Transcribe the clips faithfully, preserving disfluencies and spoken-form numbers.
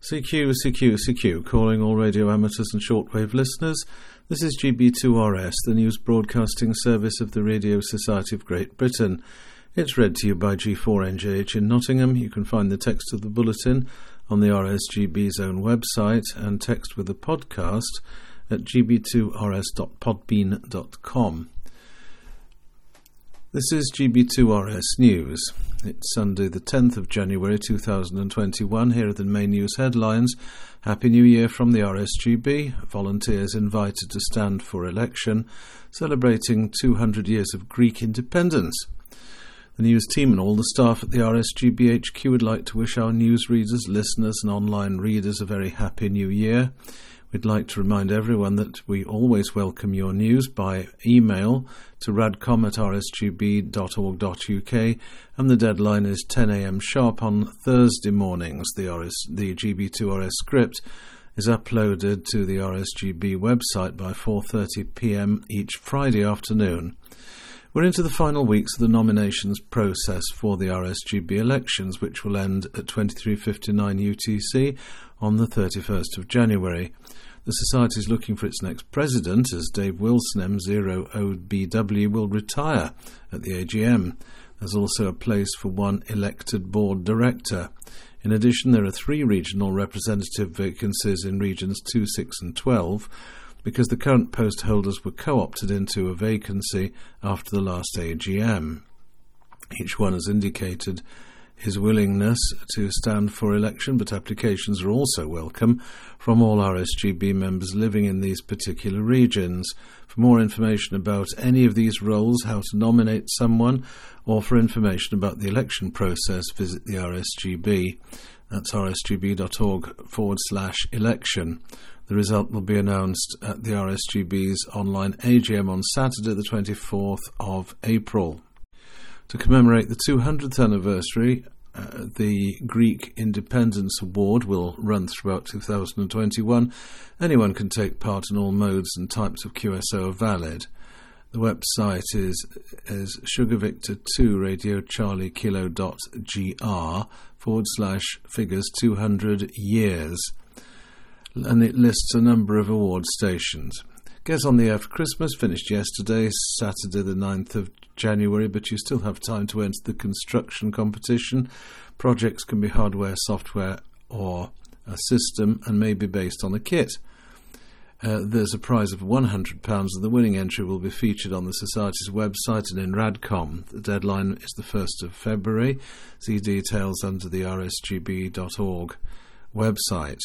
C Q, C Q, C Q, calling all radio amateurs and shortwave listeners. This is G B two R S, the news broadcasting service of the Radio Society of Great Britain. It's read to you by G four N J H in Nottingham. You can find the text of the bulletin on the R S G B's own website and text with a podcast at g b two r s dot podbean dot com. This is G B two R S News. It's Sunday the tenth of January two thousand twenty-one. Here are the main news headlines. Happy New Year from the R S G B. Volunteers invited to stand for election. Celebrating two hundred years of Greek independence. The news team and all the staff at the R S G B H Q would like to wish our news readers, listeners and online readers a very happy New Year. We'd like to remind everyone that we always welcome your news by email to radcom at r s g b dot org dot u k, and the deadline is ten a.m. sharp on Thursday mornings. The, R S, the G B two R S script is uploaded to the R S G B website by four thirty p.m. each Friday afternoon. We're into the final weeks of the nominations process for the R S G B elections, which will end at twenty-three fifty-nine U T C on the thirty-first of January. The Society is looking for its next president, as Dave Wilson, M zero O B W, will retire at the A G M. There's also a place for one elected board director. In addition, there are three regional representative vacancies in regions two, six and twelve, because the current post holders were co-opted into a vacancy after the last A G M. Each one has indicated his willingness to stand for election, but applications are also welcome from all R S G B members living in these particular regions. For more information about any of these roles, how to nominate someone, or for information about the election process, visit the R S G B. That's rsgb.org forward slash election. The result will be announced at the R S G B's online A G M on Saturday the twenty-fourth of April. To commemorate the two hundredth anniversary, uh, the Greek Independence Award will run throughout two thousand twenty-one. Anyone can take part in all modes and types of Q S O are valid. The website is, is Sugar Victor two Radio Charlie Kilo dot gr forward slash figures two hundred years. And it lists a number of award stations. Get on the Air for Christmas finished yesterday, Saturday the ninth of January, but you still have time to enter the construction competition. Projects can be hardware, software or a system and may be based on a kit. Uh, there's a prize of one hundred pounds and the winning entry will be featured on the Society's website and in Radcom. The deadline is the first of February. See details under the r s g b dot org website.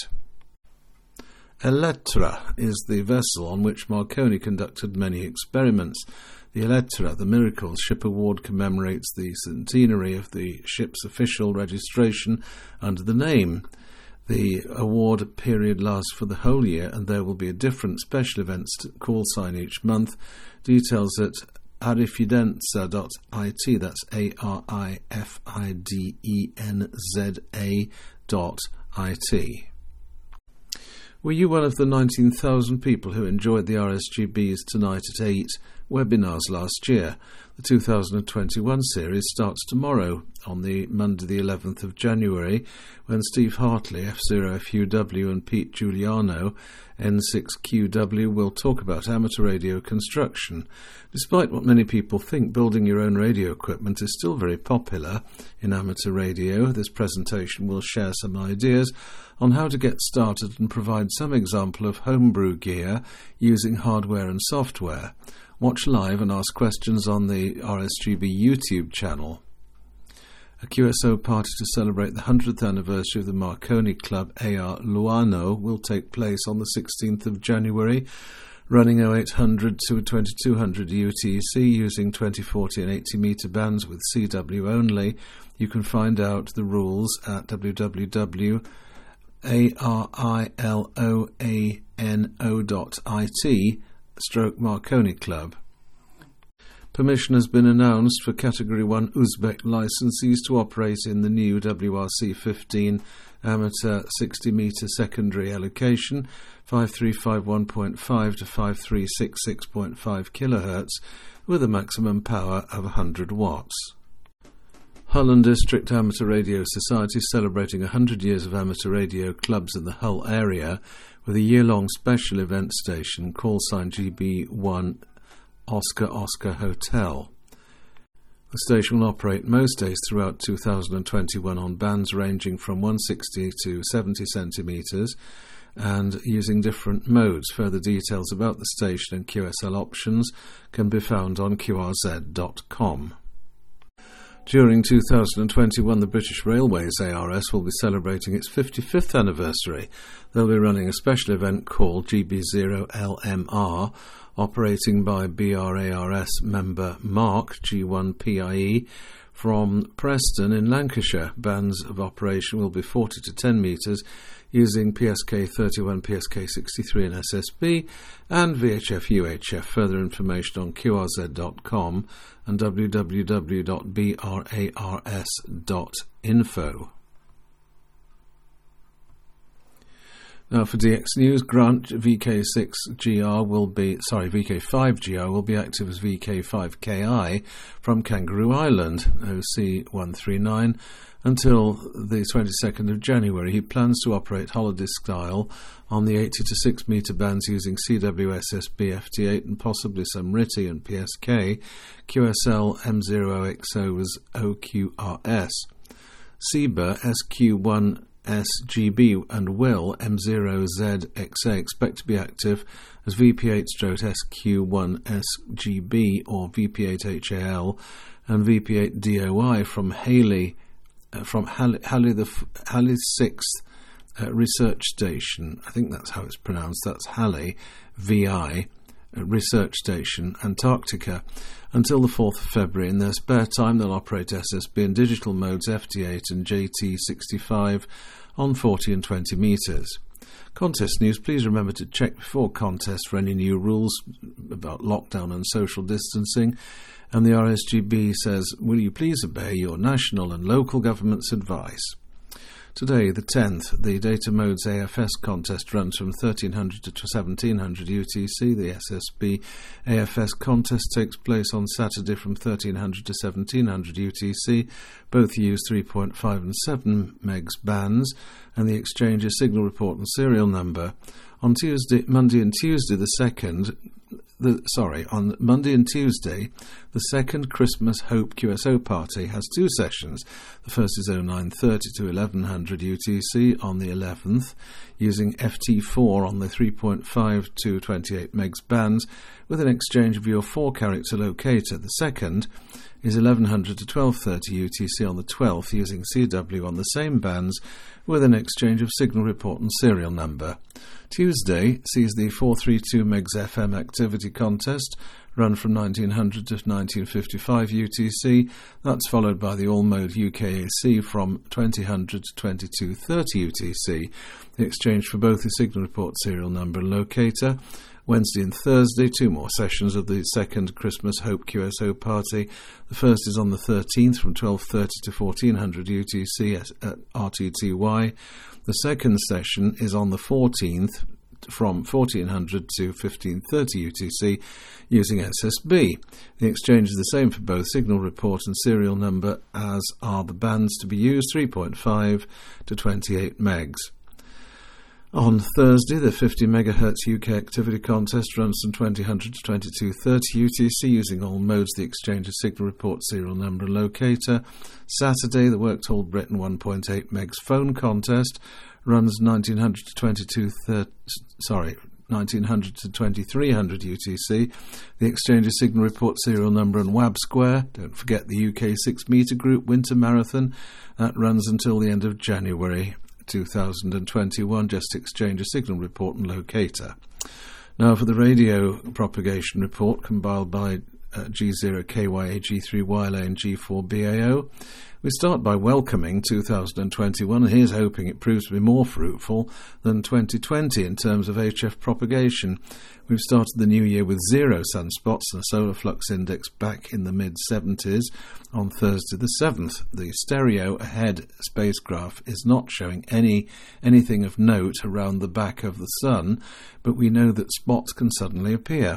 Elettra is the vessel on which Marconi conducted many experiments. The Elettra, the Miracle Ship Award, commemorates the centenary of the ship's official registration under the name. The award period lasts for the whole year and there will be a different special events call sign each month. Details at arifidenza dot I T, that's A R I F I D E N Z A dot I T. Were you one of the nineteen thousand people who enjoyed the R S G B's Tonight at eight webinars last year? The two thousand twenty-one series starts tomorrow on the Monday the eleventh of January, when Steve Hartley, F zero F U W, and Pete Giuliano, N six Q W, will talk about amateur radio construction. Despite what many people think, building your own radio equipment is still very popular in amateur radio. This presentation will share some ideas on how to get started and provide some example of homebrew gear using hardware and software. Watch live and ask questions on the R S G B YouTube channel. A Q S O party to celebrate the one hundredth anniversary of the Marconi Club A R Luano will take place on the sixteenth of January, running oh eight hundred to twenty-two hundred U T C using twenty, forty and eighty metre bands with C W only. You can find out the rules at w w w dot a r i l o a n o dot i t stroke Marconi Club. Permission has been announced for Category one Uzbek licensees to operate in the new W R C fifteen amateur sixty metre secondary allocation, five three five one point five to five three six six point five kilohertz, with a maximum power of one hundred watts. Hull and District Amateur Radio Society celebrating one hundred years of amateur radio clubs in the Hull area with a year-long special event station, call sign G B one Oscar Oscar Hotel. The station will operate most days throughout two thousand twenty-one on bands ranging from one hundred sixty to seventy centimetres and using different modes. Further details about the station and Q S L options can be found on Q R Z dot com. During two thousand twenty-one, the British Railways A R S will be celebrating its fifty-fifth anniversary. They'll be running a special event called G B zero L M R, operating by B R A R S member Mark G one P I E from Preston in Lancashire. Bands of operation will be forty to ten metres using P S K thirty-one, P S K sixty-three and S S B and V H F U H F. Further information on Q R Z dot com and w w w dot b r a r s dot info. Now for D X News, Grant V K six G R will be, sorry, V K five G R will be active as V K five K I from Kangaroo Island, O C one three nine, until the twenty-second of January. He plans to operate holiday style on the eighty to six metre bands using C W S S B F T eight and possibly some R T T Y and P S K. Q S L M zero X O as O Q R S. C B A S Q one S G B and Will M zero Z X A expect to be active as V P eight S Q one S G B or V P eight H A L and V P eight D O I from Haley uh, from Halley, Halley the Halley sixth uh, Research Station. I think that's how it's pronounced. That's Halley V I uh, Research Station, Antarctica, until the fourth of February. In their spare time, they'll operate S S B in digital modes F T eight and J T sixty-five on forty and twenty metres. Contest news, please remember to check before contest for any new rules about lockdown and social distancing. And the R S G B says, will you please obey your national and local government's advice? Today, the tenth, the Data Modes A F S contest runs from thirteen hundred to seventeen hundred U T C. The S S B A F S contest takes place on Saturday from thirteen hundred to seventeen hundred U T C. Both use three point five and seven megs bands, and the exchange is signal report and serial number. On Tuesday, Monday and Tuesday, the second... The, sorry, on Monday and Tuesday, the second Christmas Hope Q S O party has two sessions. The first is oh nine thirty to eleven hundred U T C on the eleventh, using F T four on the three point five to twenty-eight megs bands with an exchange of your four-character locator. The second is eleven hundred to twelve thirty U T C on the twelfth, using C W on the same bands with an exchange of signal report and serial number. Tuesday sees the four thirty-two megs F M activity contest run from nineteen hundred to nineteen fifty-five U T C. That's followed by the all-mode U K A C from twenty hundred to twenty-two thirty U T C. The exchange for both the signal report serial number and locator. Wednesday and Thursday, two more sessions of the second Christmas Hope Q S O party. The first is on the thirteenth from twelve thirty to fourteen hundred U T C at, at R T T Y. The second session is on the fourteenth from fourteen hundred to fifteen thirty U T C using S S B. The exchange is the same for both signal report and serial number, as are the bands to be used, three point five to twenty-eight megs. On Thursday, the fifty megahertz U K activity contest runs from twenty hundred to twenty-two thirty U T C using all modes, the exchange of signal report, serial number and locator. Saturday, the Work Told Britain one point eight megs phone contest runs nineteen hundred to twenty-two thirty, sorry, nineteen hundred to twenty-three hundred U T C. The exchange of signal report, serial number and W A B square. Don't forget the U K six metre group winter marathon. That runs until the end of January two thousand twenty-one. Just exchange a signal report and locator. Now for the radio propagation report compiled by uh, G zero K Y A, G three Y L A and G four B A O. We start by welcoming two thousand twenty-one, and here's hoping it proves to be more fruitful than twenty twenty in terms of H F propagation. We've started the new year with zero sunspots and a solar flux index back in the mid seventies on Thursday the seventh. The stereo ahead spacecraft is not showing any anything of note around the back of the sun, but we know that spots can suddenly appear.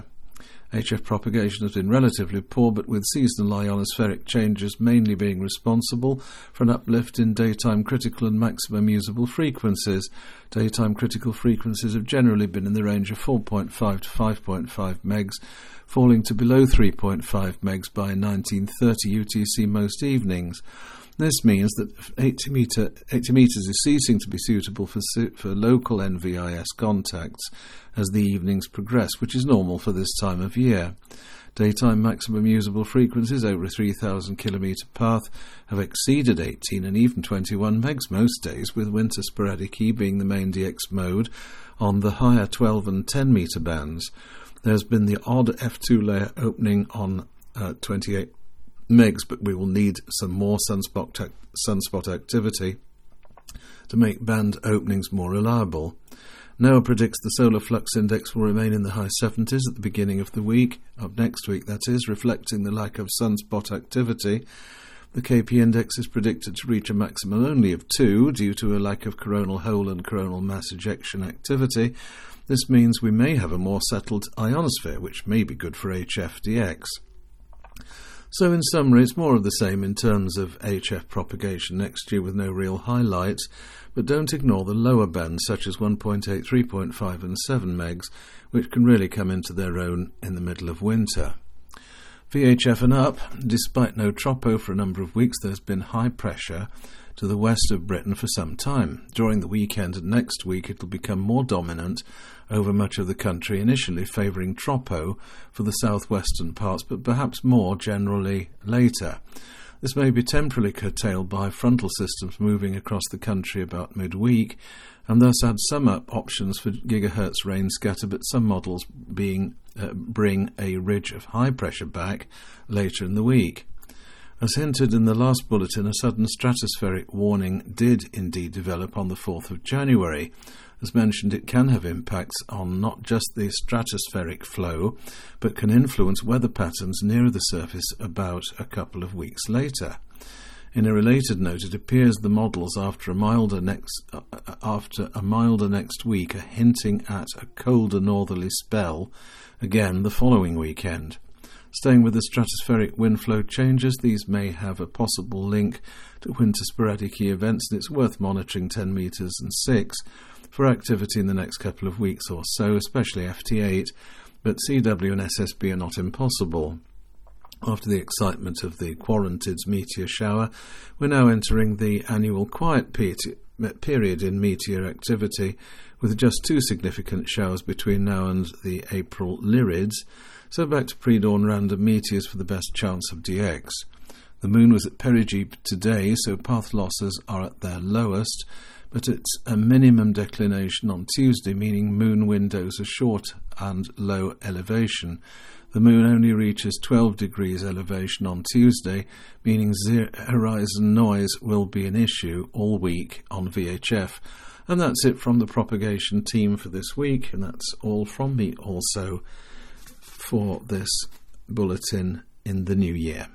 H F propagation has been relatively poor, but with seasonal ionospheric changes mainly being responsible for an uplift in daytime critical and maximum usable frequencies. Daytime critical frequencies have generally been in the range of four point five to five point five megs, falling to below three point five megs by nineteen thirty U T C most evenings. This means that eighty metre, eighty metres is ceasing to be suitable for, for local N V I S contacts as the evenings progress, which is normal for this time of year. Daytime maximum usable frequencies over a three thousand kilometre path have exceeded eighteen and even twenty-one megs most days, with winter sporadic E being the main D X mode on the higher twelve and ten metre bands. There's been the odd F two layer opening on uh, twenty-eight megs, but we will need some more sunspot, ta- sunspot activity to make band openings more reliable. NOAA predicts the solar flux index will remain in the high seventies at the beginning of the week, of next week that is, reflecting the lack of sunspot activity. The K P index is predicted to reach a maximum only of two due to a lack of coronal hole and coronal mass ejection activity. This means we may have a more settled ionosphere, which may be good for H F D X. So in summary, it's more of the same in terms of H F propagation next year with no real highlights, but don't ignore the lower bands such as one point eight, three point five and seven megs, which can really come into their own in the middle of winter. V H F and up, despite no tropo for a number of weeks, there's been high pressure to the west of Britain for some time. During the weekend and next week it will become more dominant over much of the country, initially favouring tropo for the southwestern parts, but perhaps more generally later. This may be temporarily curtailed by frontal systems moving across the country about midweek, and thus add some up options for gigahertz rain scatter, but some models being uh, bring a ridge of high pressure back later in the week. As hinted in the last bulletin, a sudden stratospheric warning did indeed develop on the fourth of January. As mentioned, it can have impacts on not just the stratospheric flow, but can influence weather patterns nearer the surface about a couple of weeks later. In a related note, it appears the models after a milder next uh, after a milder next week are hinting at a colder northerly spell again the following weekend. Staying with the stratospheric wind flow changes, these may have a possible link to winter sporadic E events, and it's worth monitoring ten metres and six for activity in the next couple of weeks or so, especially F T eight, but C W and S S B are not impossible. After the excitement of the Quarantids meteor shower, we're now entering the annual quiet period in meteor activity, with just two significant showers between now and the April Lyrids, so back to pre-dawn random meteors for the best chance of D X. The moon was at perigee today, so path losses are at their lowest, but it's a minimum declination on Tuesday, meaning moon windows are short and low elevation. The moon only reaches twelve degrees elevation on Tuesday, meaning zero horizon noise will be an issue all week on V H F. And that's it from the propagation team for this week, and that's all from me also for this bulletin in the new year.